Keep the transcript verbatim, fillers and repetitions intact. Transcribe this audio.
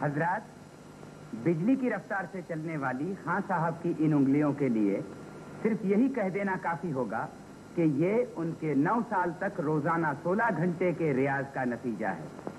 हजरात, बिजली की रफ्तार से चलने वाली खां साहब की इन उंगलियों के लिए सिर्फ यही कह देना काफी होगा कि ये उनके नौ साल तक रोजाना सोलह घंटे के रियाज का नतीजा है।